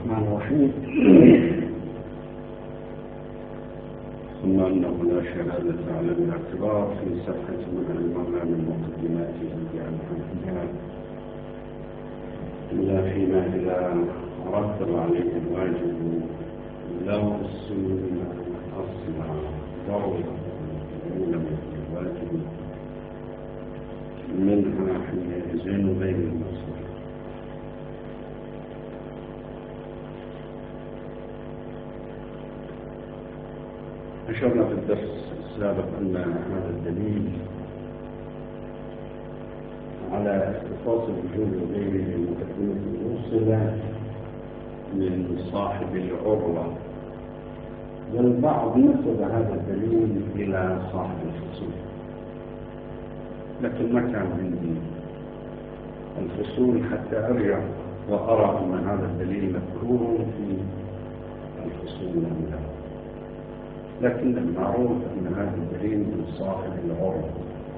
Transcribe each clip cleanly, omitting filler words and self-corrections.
الرحمن الرحيم. ثم أنه لا شهادة على الاعتبار في صحة من المولى من مقدماته بأنفسها إلا فيما إذا رتب عليه الواجب لو السنة أصلا ضرورة من الواجب منها حينئذ بين المصدر. أشرنا في الدرس السابق أن هذا الدليل على اختصاص الوجوب الغيري للمقدمة الموصلة من صاحب العروة، والبعض نسب هذا الدليل إلى صاحب الفصول، لكن ما كان عندي الفصول حتى أرجع وأرى أن هذا الدليل مذكور في الفصول الأولى، لكن المعروف أن هذا الدليل من صاحب العروة.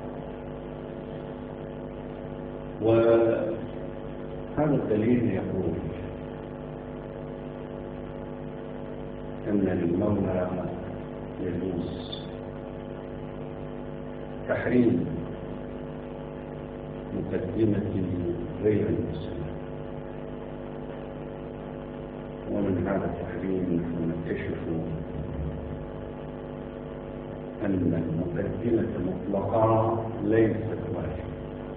وهذا الدليل يقول أن للمولى يجوز تحريم مقدمة غير المسلم، ومن هذا التحريم نكتشف أن المقدمة مطلقة ليست واجبة،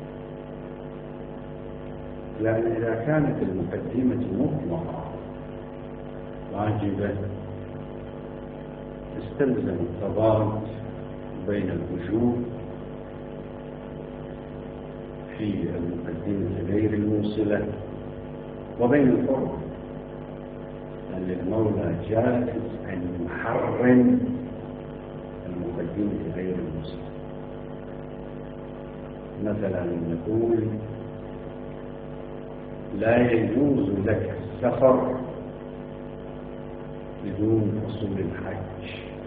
لأن إذا كانت المقدمة مطلقة واجبة استلزم التضاد بين الوجوب في المقدمة غير الموصلة وبين الحرمة، لأن المولى جائز أن يحرم المقدمة غير الموصلة. مثلا نقول لا يجوز لك السفر بدون حصول الحج،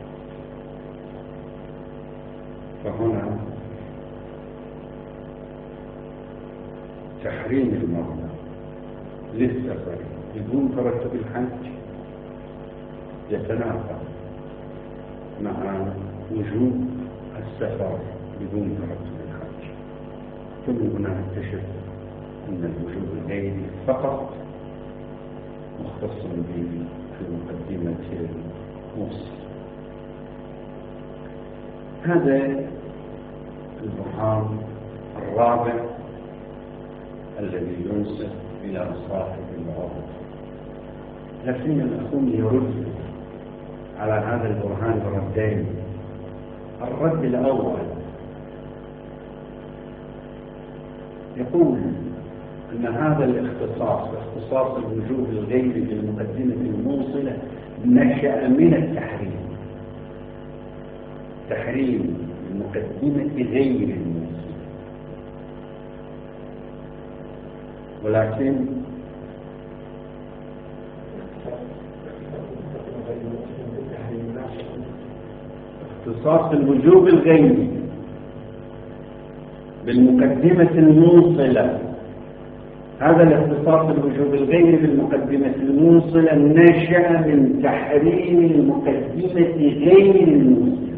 فهنا تحريم المولى للسفر بدون ترتب الحج يتنافى مع وجوب السفر بدون ترتب الحج. ثم هنا نكتشف أن الوجوب الغيري فقط مختص به في مقدمة الموصل. هذا البرهان الرابع الذي ينسب إلى صاحب العروة، لكن الأخوة يرد على هذا البرهان بردين. الرد الأول يقول أن هذا الاختصاص، اختصاص الوجوب الغيري للمقدمة الموصلة، نشأ من التحريم، تحريم المقدمة غير الموصلة، ولكن اختصاص الوجوب الغيري بالمقدمة الموصلة، هذا الاختصاص الوجوب الغيري بالمقدمة الموصلة نشأ من تحريم المقدمة غير الموصلة.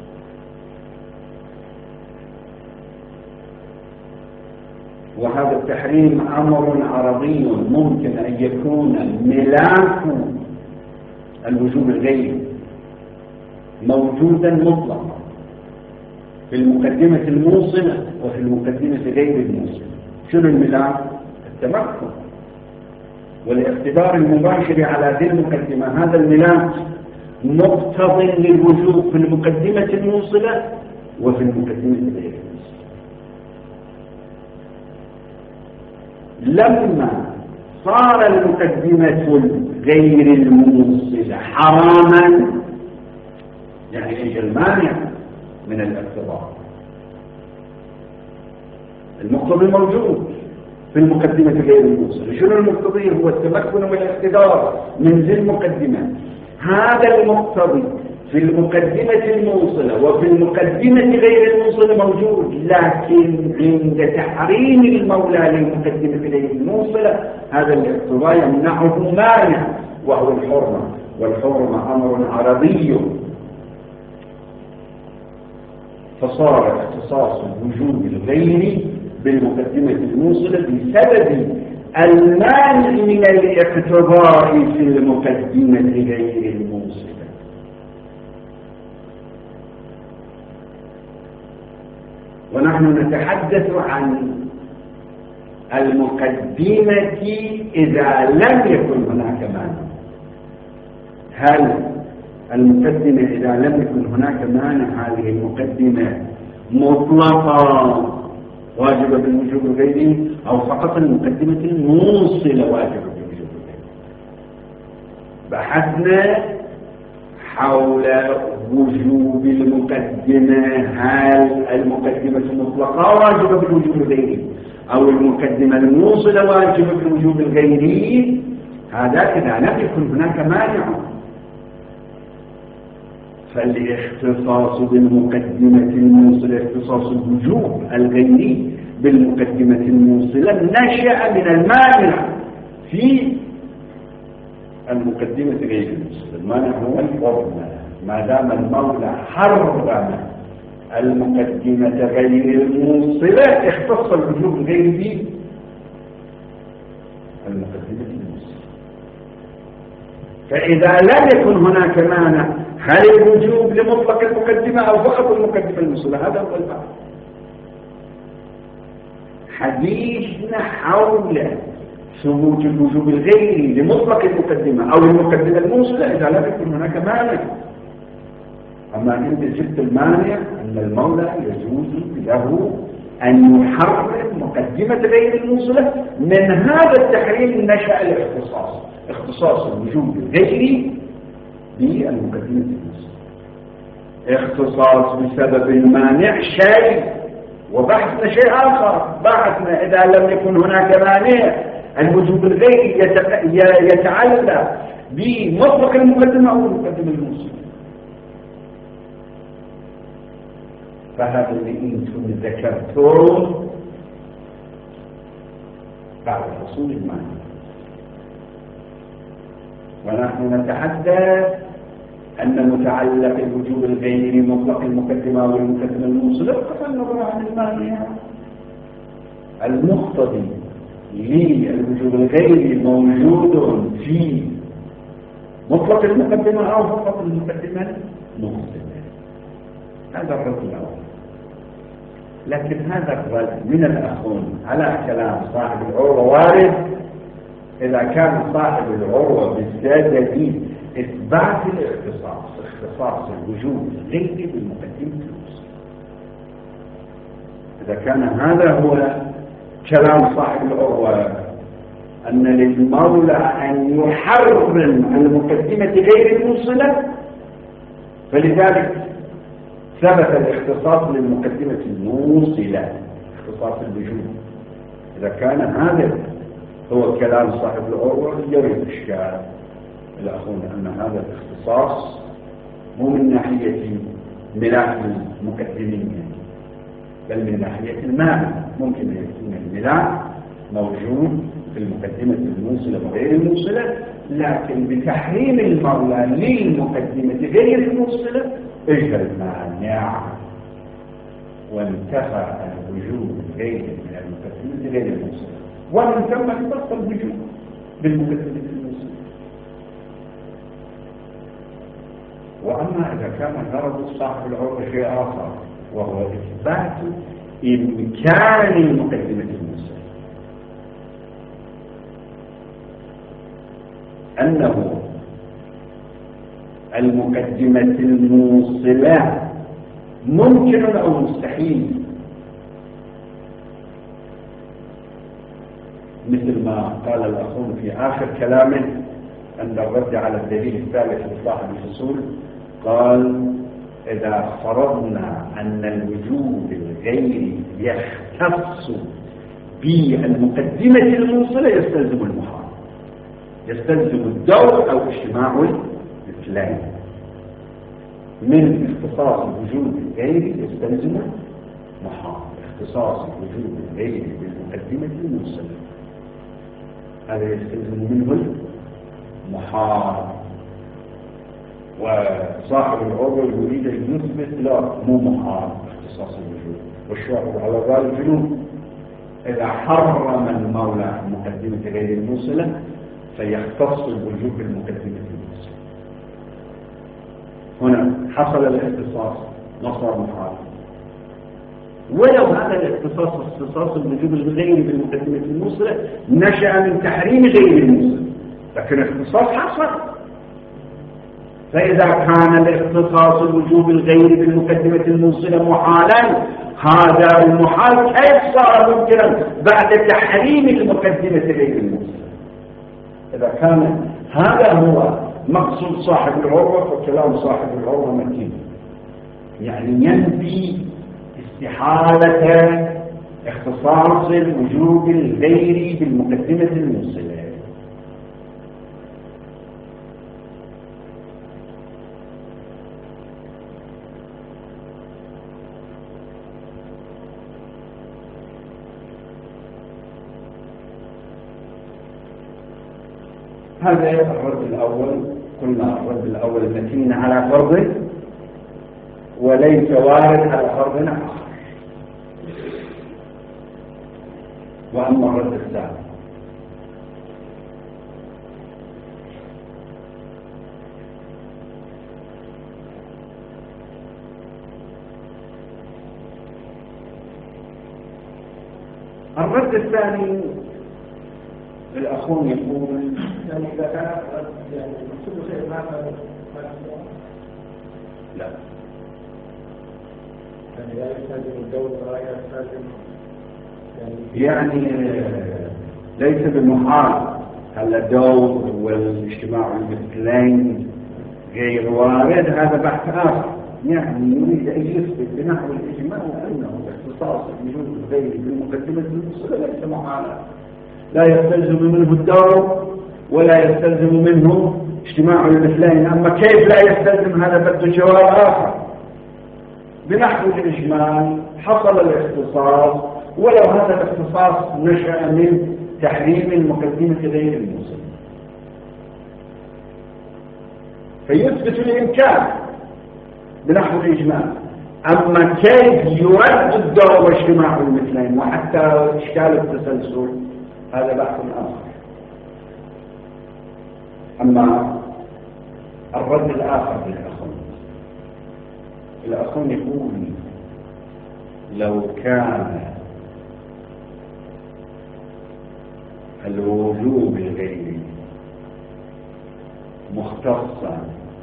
وهذا التحريم أمر عرضي ممكن أن يكون ملاك الوجوب الغيري موجودا مطلقا في المقدمة الموصلة وفي المقدمة غير الموصلة. شنو الملاك؟ التمكن والاقتدار المباشر على ذي المقدمة. هذا الملاك مقتضي للوجوب في المقدمة الموصلة وفي المقدمة غير الموصلة. لما صار المقدمة غير الموصلة حراما، يعني يجي المانع من الاقتضاء، المقتضي موجود في المقدمة غير الموصلة. شنو المقتضي؟ هو التمكن والاقتدار من ذي المقدمة. هذا المقتضي في المقدمة الموصلة وفي المقدمة غير الموصلة موجود، لكن عند تحريم المولى للمقدمة غير الموصلة هذا الاقتضاء يمنعه مانع وهو الحرمة، والحرمة أمر عربي، فصار اختصاص الوجوب الغيري بالمقدمة الموصلة بسبب المانع من الاقتضاء في المقدمة غير الموصلة. ونحن نتحدث عن المقدمة إذا لم يكن هناك مانع. هل المقدمة إذا لم يكن هناك مانع هذه المقدمة مطلقة واجبة بالوجوب الغيري، أو فقط المقدمة الموصلة واجبة بالوجوب الغيري؟ بحثنا حول وجوب المقدمة، هل المقدمة المطلقة واجبة بالوجوب الغيري أو المقدمة الموصلة واجبة بالوجوب الغيري؟ هذا إذا لم يكن هناك مانع. فالاختصاص بالمقدمة الموصلة اختصاص الوجوب الغيري بالمقدمة الموصلة نشأ من المانع في المقدمة غير الموصلة. المانع هو الحرمة، ما دام المولى حرم المقدمة غير الموصلة اختص الوجوب الغيري بالمقدمة الموصلة. فإذا لم يكن هناك مانع، هل الوجوب لمطلق المقدمة أو فقط المقدمة الموصلة؟ هذا هو البحث. حديثنا حول ثبوت الوجوب الغيري لمطلق المقدمة أو المقدمة الموصلة إذا لم يكن هناك مانع. أما عند جد المانع أن المولى يجوز له أن يحرم مقدمة غير الموصلة، من هذا التحريم نشأ الاختصاص، اختصاص الوجوب الغيري بالمقدمة الموصلة. اختصاص بسبب المانع شيء، وبحثنا شيء آخر. بحثنا إذا لم يكن هناك مانع الوجوب الغيري يتعلق بمطلق المقدمة أو المقدمة الموصلة. فهذا اللي أنتم ذكرتم بعد حصول المانع. ونحن نتحدث أن متعلق الوجوب الغيري مطلق المقدمة والمقدمة الموصلة بغض النظر عن المانع. المقتضي للوجوب الغيري موجود في مطلق المقدمة أو فقط المقدمة الموصلة. هذا الرد الأول. لكن هذا الرد من الأخون على كلام صاحب العروة وارد إذا كان صاحب العروة بالزيادة إثبات الاختصاص، اختصاص الوجوب الغيري بالمقدمة الموصلة. إذا كان هذا هو كلام صاحب العروة أن للمولى أن يحرم المقدمة غير الموصلة، فلذلك ثبت الاختصاص للمقدمة الموصلة، اختصاص الوجوب. إذا كان هذا هو كلام صاحب العروة يريد إشكال الأخون أن هذا الاختصاص مو من ناحية ملاك المقدمين، بل من ناحية المعنى. ممكن أن يكون الملاك موجود في المقدمة الموصلة وغير الموصلة، لكن بتحريم المولى للمقدمة غير الموصلة اجى المانع وانتفى الوجوب غير من المقدمة غير الموصلة، ومن ثم اختص الوجوب بالمقدمة الموصلة. وأما إذا كان غرض صاحب العروة شيء آخر وهو إثبات إمكان المقدمة الموصلة، أنه المقدمة الموصلة ممكن أو مستحيل، مثل ما قال الأخون في آخر كلامه عند الرد على الدليل الثالث لصاحب الفصول، قال إذا فرضنا أن الوجوب الغيري يختص بالمقدمة الموصلة يستلزم المحال، يستلزم الدور أو اجتماع الاثنين. من اختصاص الوجود الغيري يستلزم محال. اختصاص الوجود الغيري بالمقدمة الموصلة هذا يستلزم منه المحال. وصاحب العروة يريد أن يثبت لا مو محال اختصاص الوجود، والشاهد على ذلك جنوب إذا حرم المولى المقدمة غير الموصلة فيختص الوجود بالمقدمة الموصلة. هنا حصل الاختصاص مصدر محال، ولو هذا الاختصاص اختصاص الوجود الغيري بالمقدمة الموصلة نشأ من تحريم غير الموصل، لكن الاختصاص حصل. فإذا كان الاختصاص الوجوب الغيري بالمقدمة الموصلة محالا، هذا المحال كيف صار ممكنا بعد تحريم المقدمة غير الموصلة؟ إذا كان هذا هو مقصود صاحب العروة فكلام صاحب العروة متين، يعني ينفي استحالة اختصاص الوجوب الغيري بالمقدمة الموصلة. هذا الرد الأول. قلنا الرد الأول متين على فرض وليس وارد على فرض آخر. وأما الرد الثاني الأخون يقول يعني إذا كان يعني كل شيء ما لا يعني لا يستلزم الدور ولا يستلزم يعني ليس بالمحال الدور والاجتماع المثلين غير وارد، هذا بحث آخر. يعني يريد أن يثبت بنحو الإجماع أنه اختصاص الوجود الغيري بالمقدمة الموصلة ليس محالا، لا يستلزم منه الدور ولا يستلزم منه اجتماع المثلين. أما كيف لا يستلزم هذا بده جواب آخر. بنحو الإجمال حصل الاختصاص، ولو هذا الاختصاص نشأ من تحريم المقدمة غير الموصلة فيثبت الإمكان بنحو الإجمال. أما كيف يرد الدور واجتماع المثلين وحتى إشكال التسلسل هذا بحث آخر. أما الرد الآخر للأخون يقول لو كان الوجوب الغيري مختصا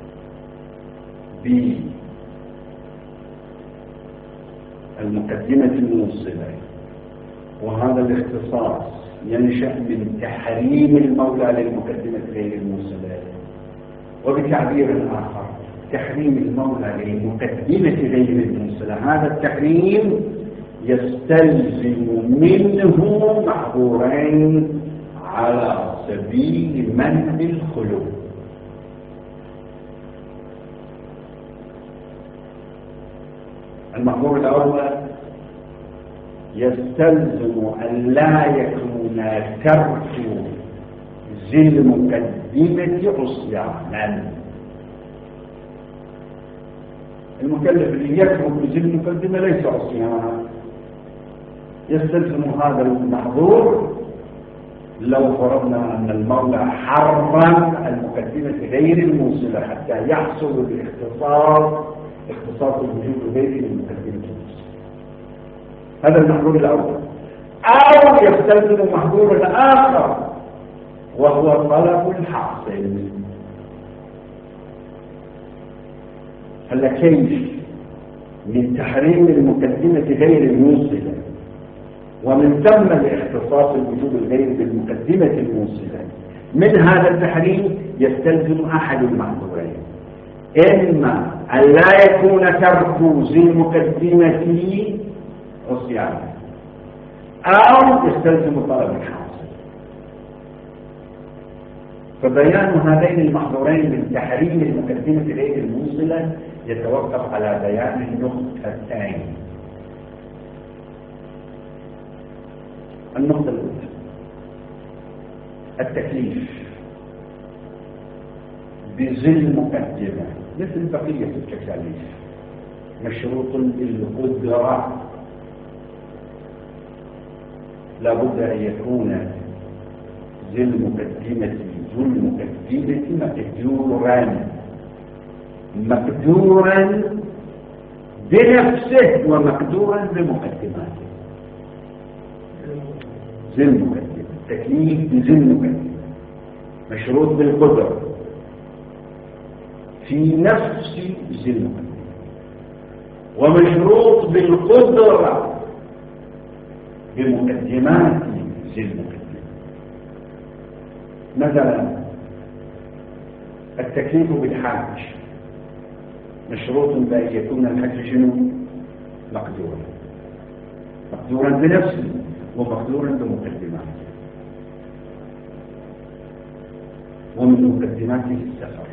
بالمقدمة الموصلة وهذا الاختصاص ينشأ من تحريم المولى للمقدمة غير الموصلة، وبتعبير آخر تحريم المولى للمقدمة غير الموصلة، هذا التحريم يستلزم منه محظورين على سبيل منع الخلو. المحظور الأول يستلزم أن لا يكون ترك ذي المقدمة عصيانا. المكلف اللي يترك ذي المقدمة ليس عصيانا. يستلزم هذا المحظور لو فرضنا أن المولى حرم المقدمة غير الموصلة حتى يحصل اختصاص الوجود غير المقدمة الموصلة. هذا المحظور الأول. أو يستلزم محظور آخر وهو طلب الحاصل. هلا كيف من تحريم المقدمة غير الموصلة ومن ثم الاختصاص الوجود الغير بالمقدمة الموصلة، من هذا التحريم يستلزم أحد المحظورين: إما أن لا يكون ترك ذي المقدمة عصيانا، أو يستلزم طلب الحاصل. فبيان هذين المحظورين من تحريم المقدمة غير الموصلة يتوقف على بيان النقطتين. النقطة الأولى التكليف بذي المقدمة مثل بقية التكاليف مشروط بالقدرة، لا بد أن يكون ذي المقدمة مقدورا بنفسه ومقدورا بمقدماته. ذي المقدمة تكليف بذي المقدمة مشروط بالقدرة في نفس ذي المقدمة، ومشروط بالقدرة بمقدمات ذي المقدمة. مثلا التكليف بالحج مشروط بأن يكون الحج شنو؟ مقدورا بنفسه ومقدورا بمقدماته، ومن مقدماته السفر.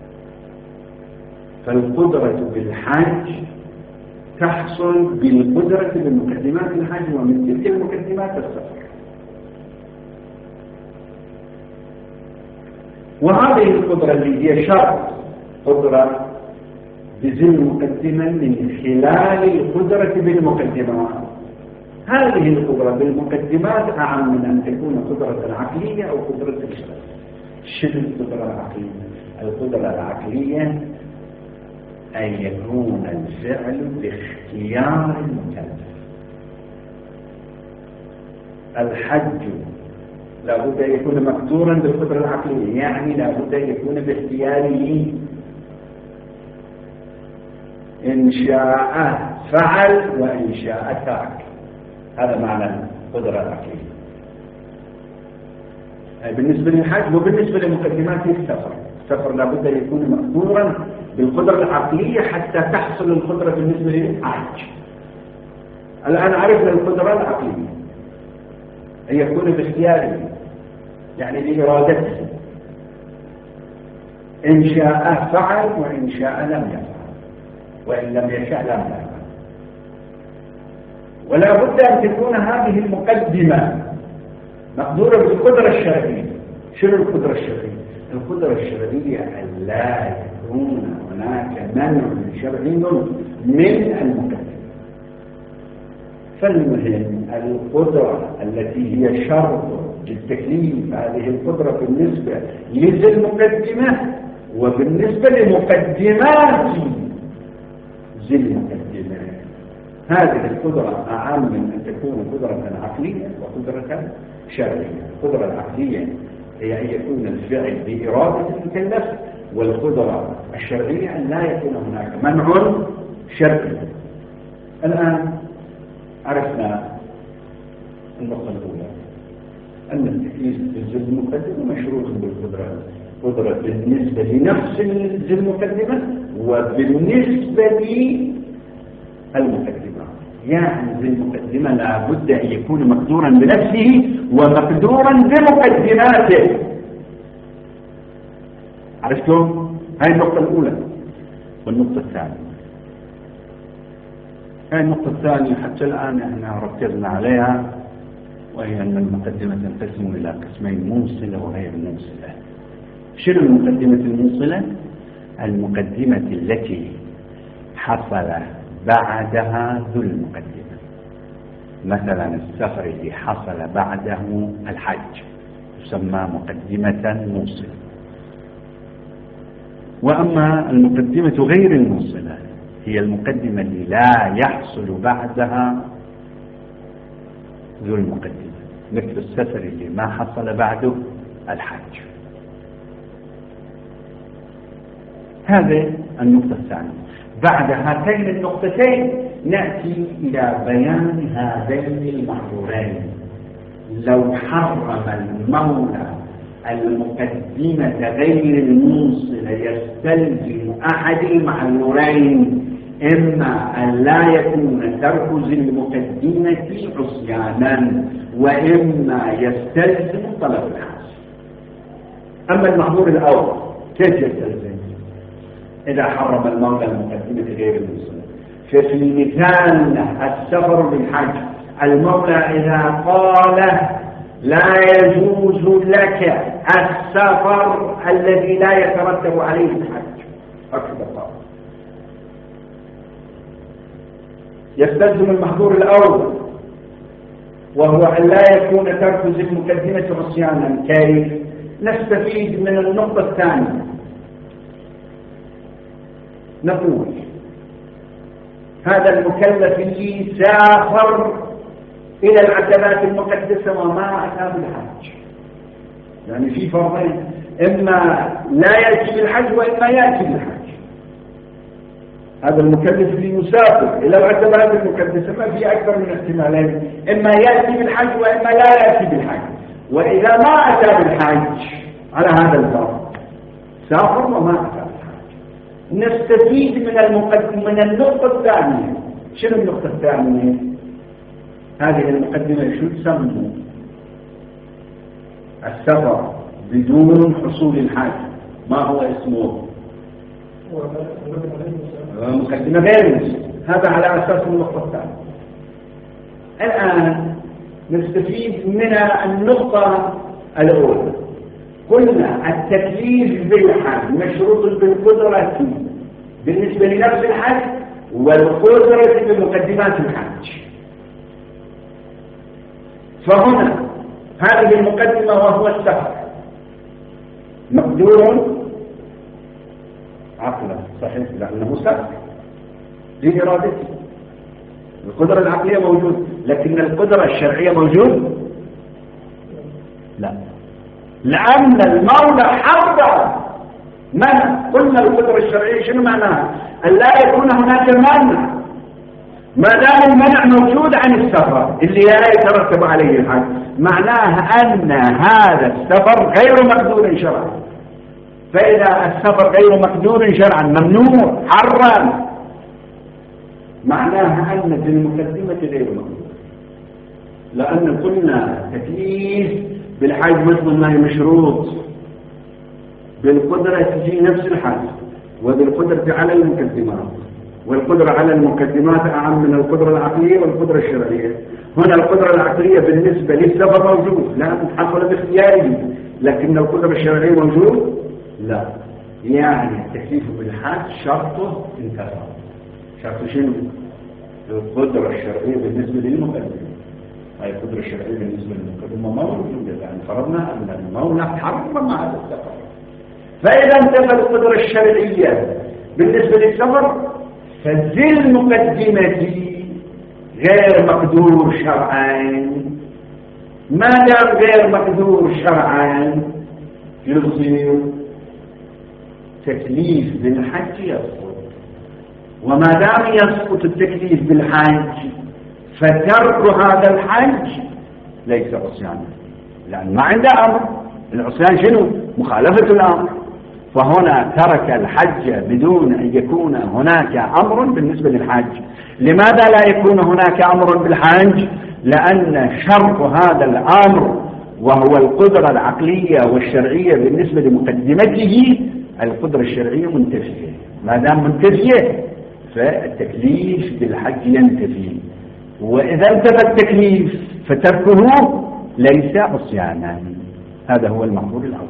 فالقدرة بالحج تحصل بالقدرة بمقدمات الحج، ومن تلك المقدمات السفر. وهذه القدرة اللي هي شرط قدرة بذي المقدمة من خلال القدرة بالمقدمات. هذه القدرة بالمقدمات أعم من أن تكون قدرة عقلية أو قدرة شرعية. شنو القدرة العقلية؟ القدرة العقلية أن يكون الفعل باختيار المكلف. الحج لا بد أن يكون مقدورا بالقدرة العقلية، يعني لا بد أن يكون باختياره. إن شاء فعل وإن شاء ترك. هذا معنى القدرة العقلية بالنسبة للحج. وبالنسبة لمقدمات السفر لا بد أن يكون مقدورا بالقدرة العقلية حتى تحصل القدرة بالنسبة للحج. الآن عرفنا القدرة العقلية أن يكون باختياره، يعني بإرادته. إن شاء فعل وإن شاء لم يفعل، وإن لم يشاء لم يفعل. ولا بد أن تكون هذه المقدمة مقدورة بالقدرة الشرعية. شنو القدرة الشرعية؟ القدرة الشرعية أن لا يكون هناك منع شرعي من المقدمة. فالمهم القدرة التي هي شرط للتكليف، هذه القدرة بالنسبة لذي المقدمة وبالنسبة لمقدمات ذي المقدمة. هذه القدرة أعم من أن تكون قدرة عقلية وقدرة شرعية. القدرة العقلية هي أن يكون الفعل بإرادة المكلف، والقدرة الشرعية أن لا يكون هناك منع شرعي. الآن عرفنا النقطة الأولى أن التكليف بالذي المقدمة مشروط بالقدرة، قدرة بالنسبة لنفس ذي المقدمة وبالنسبة للمقدمة. يعني ذي المقدمة لا بد أن يكون مقدورا بنفسه ومقدورا بمقدماته. عرفتم؟ هاي النقطة الأولى. والنقطة الثانية، هاي النقطة الثانية حتى الآن احنا ركزنا عليها، وهي أن المقدمة تنقسم إلى قسمين: موصلة وغير موصلة. شنو المقدمة الموصلة؟ المقدمة التي حصل بعدها ذو المقدمة. مثلا السفر اللي حصل بعده الحج تسمى مقدمة موصلة. وأما المقدمة غير الموصلة هي المقدمة اللي لا يحصل بعدها ذو المقدمة، مثل السفر اللي ما حصل بعده الحج. هذه النقطة الثانية. بعد هاتين النقطتين نأتي إلى بيان هذين المحظورين. لو حرم المولى المقدمة غير الموصلة يستلزم أحد المحظورين: إما أن لا يكون ترك ذي المقدمة عصيانا، وإما يستلزم طلب الحاصل. أما المحظور الأول كيف يستلزم؟ إذا حرم المولى المقدمة غير المسلم، ففي مثال السفر بالحج المولى إذا قال لا يجوز لك السفر الذي لا يترتب عليه الحج، هكذا قال، يستلزم المحظور الأول وهو أن لا يكون ترك ذي المقدمة عصيانا. كيف؟ نستفيد من النقطة الثانية، نقول هذا المكلف اللي سافر إلى العتبات المقدسة وما أتى بالحج، يعني في فرضين، إما لا يأتي بالحج وإما يأتي بالحج. هذا المكلف اللي يسافر إلى العتبات المقدسة ما في أكثر من احتمالين، إما يأتي بالحج وإما لا يأتي بالحج. وإذا ما أتى بالحج على هذا الفرض سافر وما أتى بالحج، نستفيد من النقطة الثانية. شنو النقطة الثانية؟ هذه المقدمة شو تسمى؟ السفر بدون حصول الحج، ما هو اسمه؟ مقدمة غير مسلم. هذا على أساس النقطة الثانية. الآن نستفيد من النقطة الأولى، قلنا التكليف بالحج مشروط بالقدرة بالنسبة لنفس الحج والقدرة بمقدمات الحج. فهنا هذه المقدمة وهو السفر مقدور عقلا صحيح لأنه سفر بإرادته، القدرة العقلية موجود، لكن القدرة الشرعية موجود؟ لا، لأن المولى حرم منع. قلنا القدرة الشرعية شنو معناها؟ أن لا يكون هناك منع، ما دام المنع موجود عن السفر اللي لا يترتب عليه الحج، معناها أن هذا السفر غير مقدور شرعا. فإذا السفر غير مقدور شرعا ممنوع حرام، معناها أن في المقدمة غير مقدور، لأن قلنا تكليف بالحج مثل ما هي مشروط بالقدرة تجي نفس الحج وبالقدرة على المقدمات، والقدرة على المقدمات أعم من القدرة العقلية والقدرة الشرعية. هنا القدرة العقلية بالنسبة للسفر موجود لأن حصل باختياره، لكن القدرة الشرعية موجود؟ لا. يعني التكليف بالحج شرطه انتهى. شرطه شنو؟ القدرة الشرعية بالنسبة للمقدمة. هاي القدرة الشرعية بالنسبة للمقدمة موجودة، لأن فرضنا أن المولى حرم هذا السفر. فإذا انتهى القدرة الشرعية بالنسبة للسفر فذي المقدمة غير مقدور شرعا. ما دام غير مقدور شرعا يصير تكليف بالحج يسقط، وما دام يسقط التكليف بالحج فترك هذا الحج ليس عصيانا، لأن ما عنده أمر. العصيان شنو؟ مخالفة الأمر. فهنا ترك الحج بدون أن يكون هناك أمر بالنسبة للحج. لماذا لا يكون هناك أمر بالحج؟ لأن شرط هذا الأمر وهو القدرة العقلية والشرعية بالنسبة لمقدمته القدرة الشرعية منتفية. ما دام منتفية فالتكليف بالحج ينتفي، وإذا انتفى التكليف فتركه ليس عصيانا. هذا هو المحظور الأول.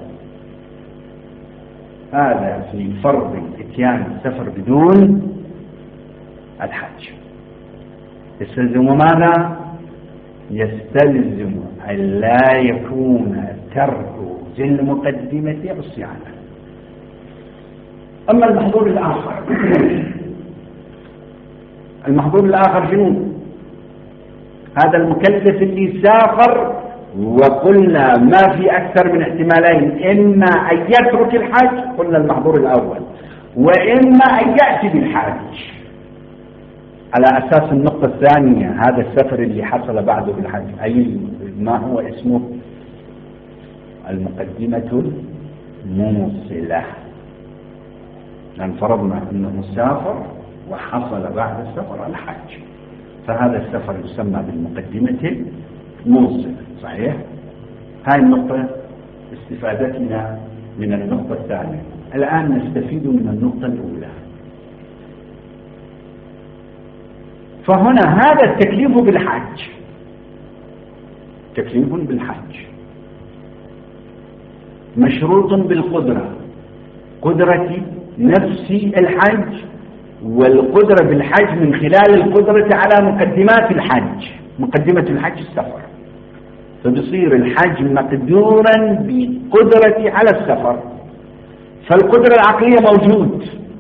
هذا في فرض اتيان السفر بدون الحج. يستلزم ماذا؟ يستلزم أن لا يكون ترك ذي المقدمة عصيانا. أما المحظور الآخر، المحظور الآخر شنو؟ هذا المكلف اللي سافر وقلنا ما في أكثر من احتمالين، إما أن يترك الحج قلنا المحظور الأول، وإما أن يأتي بالحج على أساس النقطة الثانية. هذا السفر اللي حصل بعده بالحج أي ما هو اسمه؟ المقدمة الموصلة. لأن فرضنا أنه سافر وحصل بعد السفر الحج، فهذا السفر يسمى بالمقدمة الموصلة. صحيح؟ هاي النقطة استفادتنا من النقطة الثانية. الآن نستفيد من النقطة الأولى. فهنا هذا التكليف بالحج، تكليف بالحج مشروط بالقدرة، قدرة نفس الحج، والقدرة بالحج من خلال القدرة على مقدمات الحج. مقدمة الحج السفر، فبصير الحج مقدورا بقدرة على السفر. فالقدرة العقلية موجود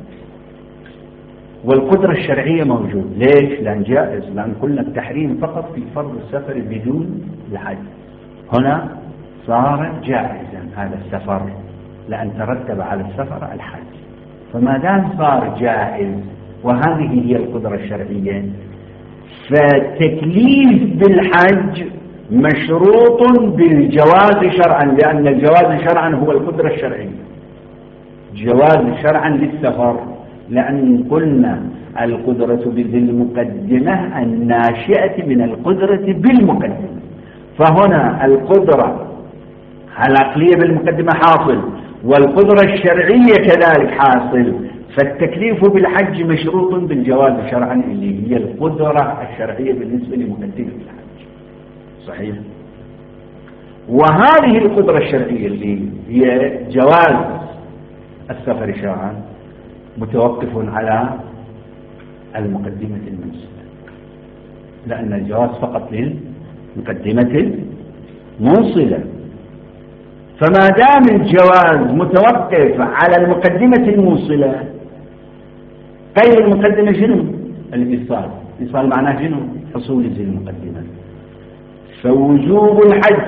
والقدرة الشرعية موجود. ليش؟ لأن جائز، لأن قلنا التحريم فقط في فرض السفر بدون الحج. هنا صار جائزا هذا السفر لأن ترتب على السفر الحج. فما دام صار جائز وهذه هي القدرة الشرعية، فالتكليف بالحج مشروط بالجواز شرعا، لأن الجواز شرعا هو القدرة الشرعية. جواز شرعا للسفر، لأن قلنا القدرة بذي المقدمة الناشئة من القدرة بالمقدمة. فهنا القدرة العقلية بالمقدمة حاصل، والقدرة الشرعية كذلك حاصل. فالتكليف بالحج مشروط بالجواز شرعا اللي هي القدرة الشرعية بالنسبة لمقدمة الحج. صحيح. وهذه القدرة الشرعية اللي هي جواز السفر شرعا متوقف على المقدمة المنصلة، لأن الجواز فقط للمقدمة المنصلة. فما دام الجواز متوقف على المقدمة الموصلة، غير المقدمة شنو؟ الإيصال. الإيصال معناه شنو؟ حصول ذي المقدمة. فوجوب الحج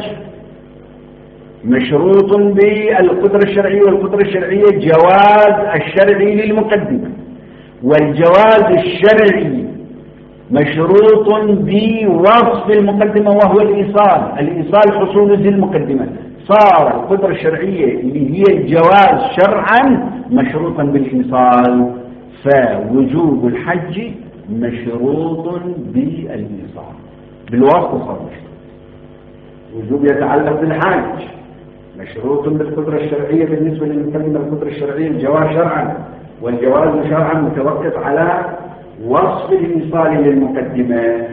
مشروط بالقدرة الشرعية، والقدرة الشرعية جواز الشرعي للمقدمة، والجواز الشرعي مشروط بوصف المقدمة وهو الإيصال. الإيصال حصول ذي المقدمة. صار القدرة الشرعية اللي هي الجواز شرعا مشروطا بالإيصال، فوجوب الحج مشروط بالإيصال، بالواسطة صار مشروط. وجوب يتعلق بالحج مشروط بالقدرة الشرعية بالنسبة للمقدمة. القدرة الشرعية الجواز شرعا، والجواز شرعا متوقف على وصف الإيصال للمقدمة.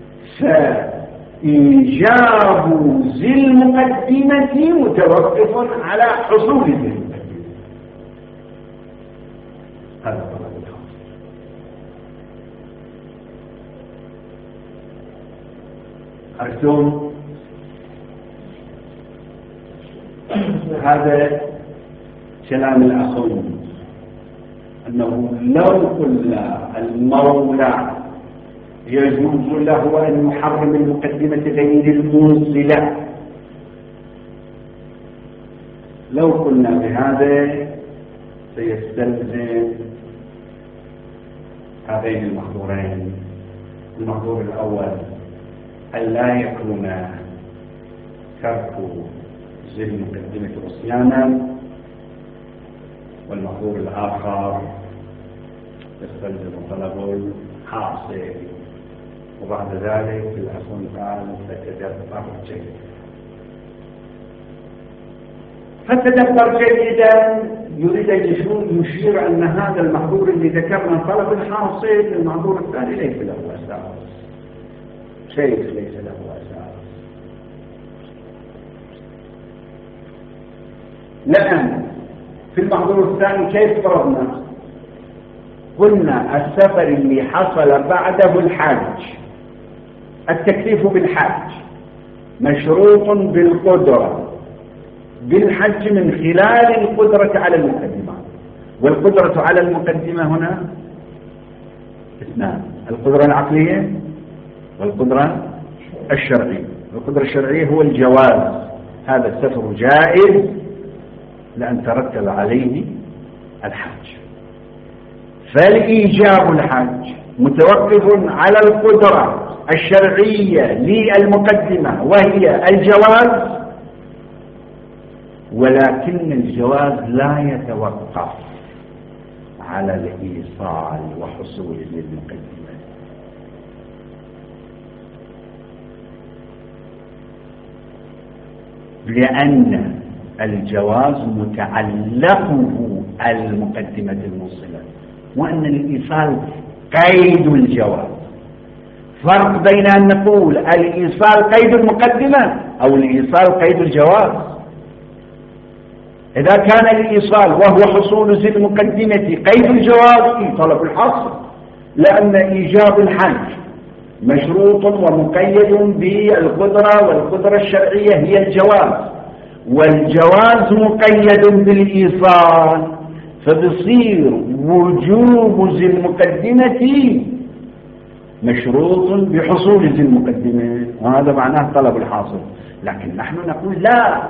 فإيجاب ذي المقدمة متوقف على حصول ذي المقدمة. هذا طلب الخاص. عرفتم؟ هذا كلام الأخوين، أنه لو قلنا المولى يجوز له أن يحرم المقدمة غير الموصلة، لو قلنا بهذا سيستلزم هذين المحظورين. المحظور الأول أن لا يكون ترك ذي المقدمة عصيانا، والمحظور الآخر يستلزم طلب الحاصل. وبعد ذلك الأخون قال فتدبر جيدا. يريد أن يشير أن هذا المحظور اللي ذكرنا طلب الحاصل، المحظور الثاني ليس له أساس، شيء ليس له أساس. لأن في المحظور الثاني كيف فرضنا؟ قلنا السفر اللي حصل بعده الحج، التكليف بالحج مشروط بالقدرة بالحج من خلال القدرة على المقدمة. والقدرة على المقدمة هنا اثنان: القدرة العقلية والقدرة الشرعية. القدرة الشرعية هو الجواز، هذا السفر جائز لأن ترتب عليه الحج. فالإيجاب الحج متوقف على القدرة الشرعية للمقدمة وهي الجواز، ولكن الجواز لا يتوقف على الإيصال وحصول للمقدمة. لأن الجواز متعلقه المقدمة الموصلة، وأن الإيصال قيد الجواز. فرق بين أن نقول الإيصال قيد المقدمة أو الإيصال قيد الجواز. إذا كان الإيصال وهو حصول ذي المقدمة قيد الجواز طلب الحاصل، لأن إيجاب الحج مشروط ومقيد بالقدرة، والقدرة الشرعية هي الجواز، والجواز مقيد بالإيصال، فبصير وجوب ذي المقدمة مشروط بحصول ذي المقدمة، وهذا معناه طلب الحاصل. لكن نحن نقول لا،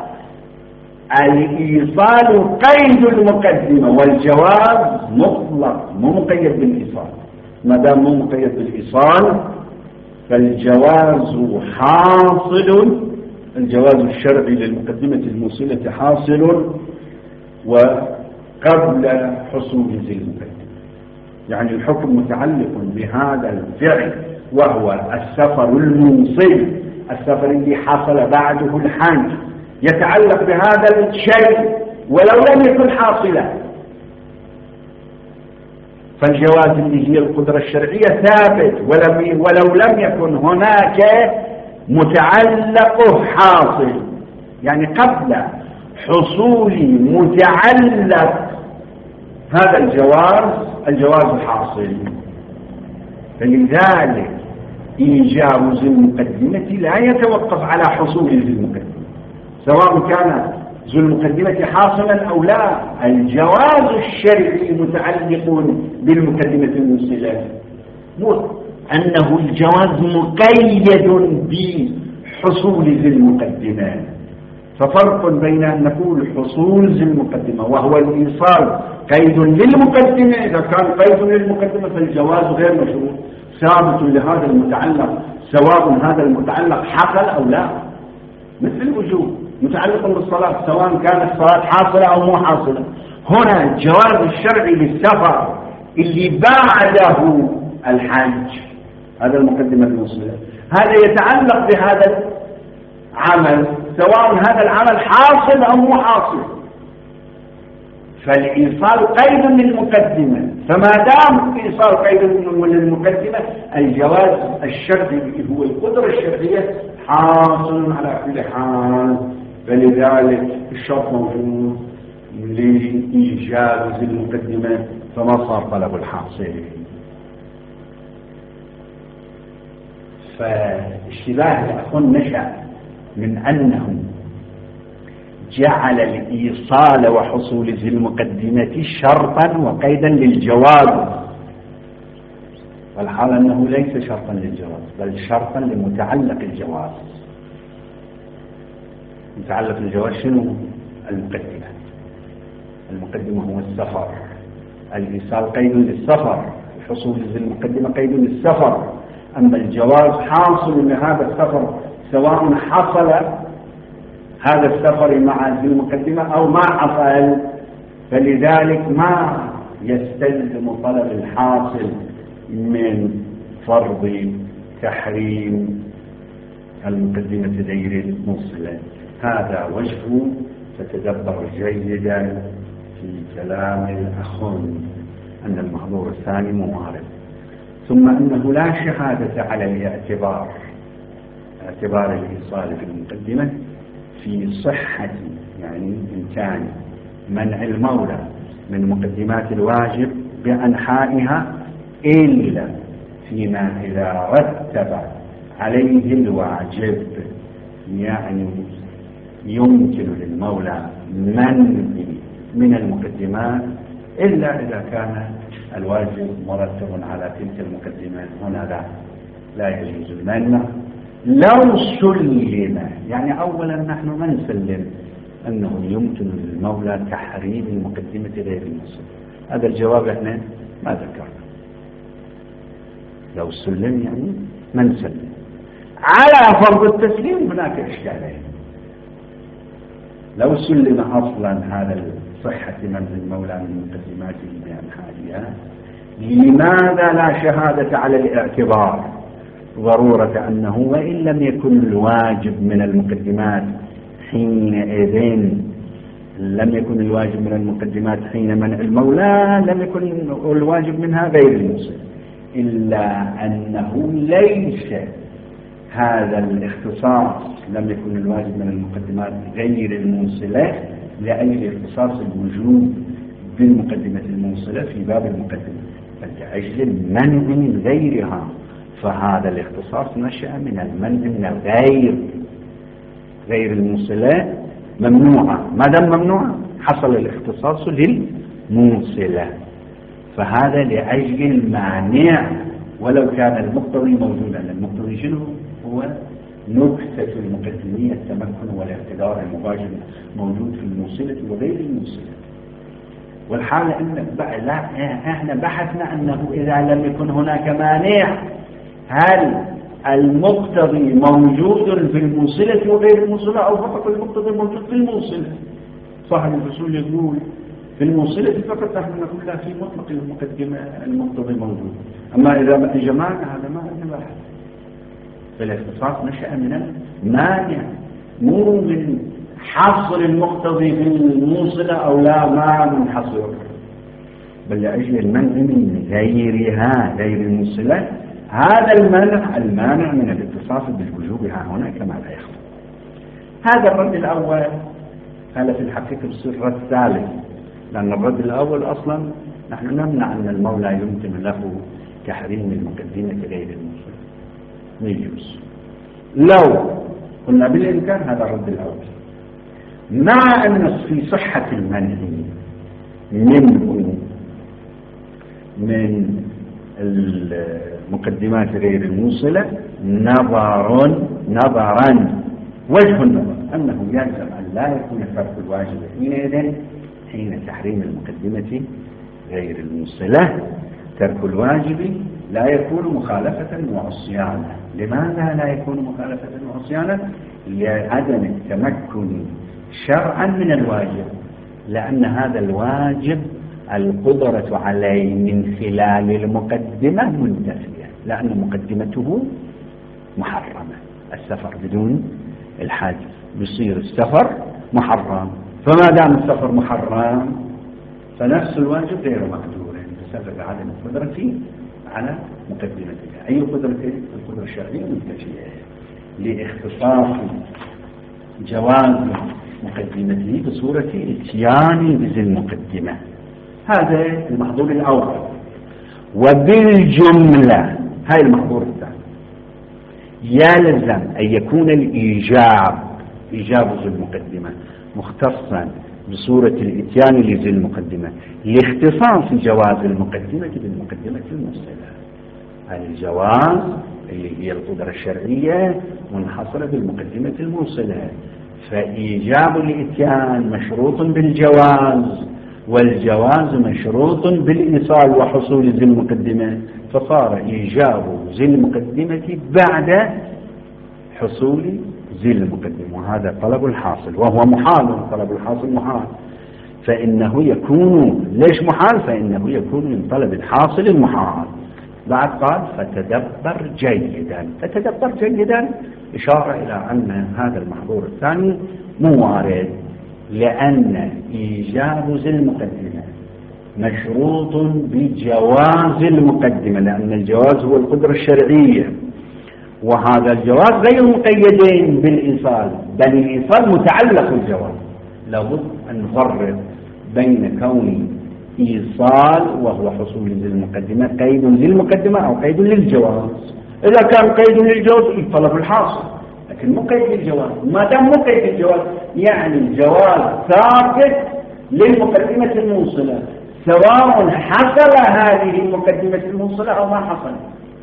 الإيصال قيد المقدمة والجواز مطلق مو مقيد بالإيصال. ما دام مو مقيد بالإيصال فالجواز حاصل، الجواز الشرعي للمقدمة الموصلة حاصل وقبل حصول ذي المقدمة. يعني الحكم متعلق بهذا الفعل وهو السفر الموصل، السفر اللي حصل بعده الحج، يتعلق بهذا الشيء ولو لم يكن حاصلا. فالجواز اللي هي القدرة الشرعية ثابت ولو لم يكن هناك متعلق حاصل، يعني قبل حصول متعلق هذا الجواز حاصل. فلذلك إيجاب ذي المقدمة لا يتوقف على حصول ذي المقدمة، سواء كان ذو المقدمة حاصلا أو لا. الجواز الشرعي متعلق بالمقدمة الموصلة، أنه الجواز مقيد بحصول ذي المقدمة. ففرق بين أن نقول حصول ذي المقدمة وهو الإيصال قيد للمقدمة، إذا كان قيد للمقدمة فالجواز غير مشروط ثابت لهذا المتعلق، سواء هذا المتعلق حصل أو لا. مثل الوجوب متعلق بالصلاة، سواء كانت الصلاة حاصلة أو مو حاصلة. هنا الجواز الشرعي للسفر اللي بعده الحج، هذا المقدمة الموصلة، هذا يتعلق بهذا العمل سواء هذا العمل حاصل أو مو حاصل. فالإيصال قيد للمقدمة، فما دام الإيصال قيد للمقدمة الجواز الشرعي هو القدرة الشرعية حاصل على كل حال. فلذلك الشرط موجود لإيجاب ذي المقدمة، فما صار طلب الحاصل. فاشتباه الأخون نشأ من أنه جعل الإيصال وحصول ذي المقدمة شرطا وقيدا للجواز، والحال أنه ليس شرطا للجواز بل شرطا لمتعلق الجواز. متعلق الجواز شنو؟ المقدمة هو السفر، الإيصال قيد للسفر، الحصول ذي المقدمة قيد للسفر. أما الجواز حاصل لهذا السفر سواء حصل هذا السفر مع ذي المقدمة أو ما حصل، فلذلك ما يستلزم طلب الحاصل من فرض تحريم المقدمة غير الموصلة. هذا وجه فتدبر جيدا في كلام الأخون أن المحظور الثاني معارض، ثم أنه لا شهادة على الاعتبار الإيصال في المقدمة في صحة يعني إمكان منع المولى من مقدمات الواجب بأنحائها إلا فيما إذا رتب عليه الواجب، يعني يمكن للمولى منع من المقدمات إلا إذا كان الواجب مرتب على تلك المقدمات. هنا لا يجوز المنع لو سلم. يعني أولا نحن ما نسلم أنه يمكن للمولى تحريم المقدمة غير الموصلة، هذا الجواب احنا ما ذكرنا. لو سلم يعني ما نسلم. على فرض التسليم هناك إشكالين. لو سلم أصلا هذا صحة من المولى من مقدماته بأنحائها، لماذا لا شهادة على الاعتبار؟ ضرورة أنه وإن لم يكن الواجب من المقدمات حينئذ لم يكن الواجب من المقدمات حين منع المولى لم يكن الواجب منها غير الموصلة، إلا أنه ليس هذا الاختصاص لم يكن الواجب من المقدمات غير الموصلة لأجل اختصاص الوجوب بالمقدمة الموصلة في باب المقدمة، فلأجل المنع من غيرها، فهذا الاختصاص نشأ من المنع من غير الموصلة ممنوعة. ما دام ممنوعة حصل الاختصاص للموصلة، فهذا لأجل المانع ولو كان المقتضي موجودا. المقتضي شنو هو؟ نكتة المقدمية التمكن والاقتدار المباشر موجود في الموصلة وغير الموصلة. والحالة احنا بحثنا أنه إذا لم يكن هناك مانع هل المقتضي موجود في الموصلة وغير الموصلة أو فقط المقتضي موجود في الموصلة؟ صاحب الفصول يقول في الموصلة فقط، نحن نقول لا، في مطلق المقدمة المقتضي موجود. أما إذا جمعنا هذا ما عندنا بحث، فالاختصاص نشأ من المانع مو من حصر المقتضي في الموصلة أو لا، ما من حصر، بل لأجل المنع من غيرها غير الموصلة. هذا المانع من الاتصاف بالوجوب هنا كما لا يخفى. هذا الرد الأول. هذا في الحقيقة الصفة الثالث، لأن الرد الأول أصلا نحن نمنع أن المولى يمكن له تحريم المقدمة غير الموصلة، ما يجوز. لو قلنا بالإمكان هذا الرد الأول، مع أن في صحة المنع من المقدمات غير الموصلة نظرا وجه النظر أنه يلزم أن لا يكون ترك الواجب حين تحريم المقدمة غير الموصلة. ترك الواجب لا يكون مخالفة وعصيانا. لماذا لا يكون مخالفة وعصيانا؟ لعدم التمكن شرعا من الواجب، لأن هذا الواجب القدرة عليه من خلال المقدمة منتفية، لأن مقدمته محرمة. السفر بدون الحج يصير السفر محرم، فما دام السفر محرم فنفس الواجب غير مقدور بسبب عدم القدرة على مقدمتها. أي قدرة؟ القدرة الشرعية منتفية لاختصاص جواز مقدمته بصورة اتيان بذي المقدمة. هذا المحظور الأول. وبالجملة هاي المحظور الثاني، يلزم أن يكون إيجاب ذي المقدمة مختصا بصورة الاتيان لذي المقدمة لاختصاص جواز المقدمة بالمقدمة الموصلة. هذا الجواز اللي هي القدرة الشرعية منحصرة بالمقدمة الموصلة، فإيجاب الاتيان مشروط بالجواز، والجواز مشروط بالإيصال وحصول ذي المقدمة، فصار إيجاب ذي المقدمة بعد حصول ذي المقدمة، وهذا طلب الحاصل وهو محال. طلب الحاصل محال، فإنه يكون ليش محال؟ فإنه يكون من طلب الحاصل المحال. بعد قال فتدبر جيدا. فتدبر جيدا إشارة إلى أن هذا المحظور الثاني مو وارد، لأن إيجاب ذي المقدمة مشروط بجواز المقدمة، لأن الجواز هو القدرة الشرعية، وهذا الجواز غير مقيدين بالإيصال، بل الإيصال متعلق بالجواز. لابد أن نفرق بين كون إيصال وهو حصول ذي المقدمة قيد للمقدمة أو قيد للجواز. إذا كان قيد للجواز طلب الحاصل، لكن مو قيد للجواز. ما دام مو قيد للجواز يعني الجواز ثابت للمقدمة الموصلة، سواء حصل هذه المقدمة الموصلة أو ما حصل،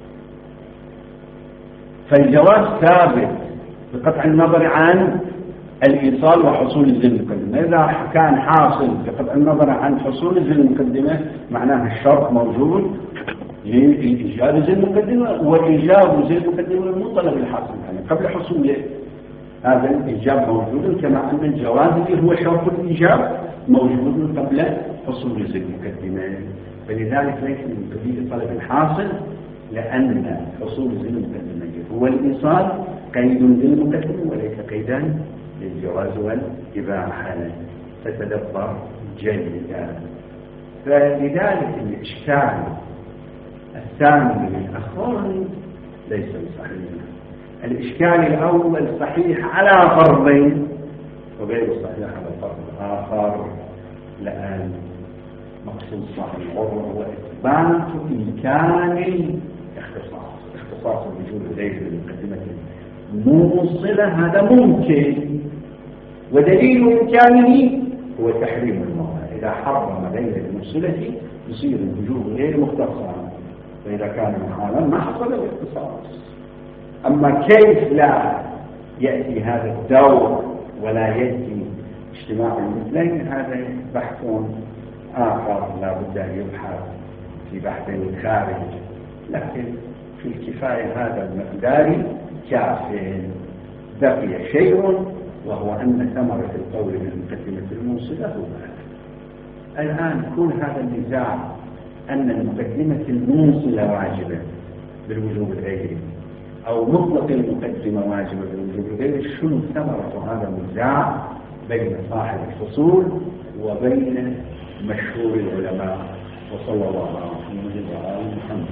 فالجواز ثابت بقطع النظر عن الإيصال وحصول ذي المقدمة. إذا كان حاصل بقطع النظر عن حصول ذي المقدمة معناها الشرط موجود لإيجاب ذي المقدمة، وإيجاب ذي المقدمة مو طلب الحاصل، يعني قبل حصوله هذا الإيجاب موجود، كما أن الجواز اللي هو شرط الإيجاب موجود قبل حصول ذي المقدمة. فلذلك ليس من قبيل طلب الحاصل، لأن حصول ذي المقدمة هو الإيصال قيد للمقدمة وليس قيدا للجواز والإباحة. تتدبر جيدا. فلذلك الإشكال الثاني للأخوان ليس بصحيح. الإشكال الأول صحيح على فرضين وغير صحيح على الفرض الآخر، لأن مقصود صاحب العروة هو إثبات إمكان اختصاص الوجود الغير بالمقدمة الموصلة. هذا ممكن، ودليل إمكانه هو تحريم الموضع. إذا حرم غير الموصلة يصير الوجود غير مختصا، فإذا كان محالا ما حصل الاختصاص. أما كيف لا يأتي هذا الدور ولا يأتي اجتماع المثلين، هذا بحث آخر لا بد أن يبحث في بحث خارج، لكن في الكفاية هذا المقدار كاف. بقي شيء وهو أن ثمرة القول بالمقدمة الموصلة هو الآن كل هذا النزاع أن المقدمة الموصلة واجبة بالوجوب الغيري أو مطلق المقدمة واجبة بالوجوب الغيري. شنو ثمرة هذا النزاع بين صاحب الفصول وبين مشهور العلماء؟ وصلى الله على محمد وعلى آله محمد.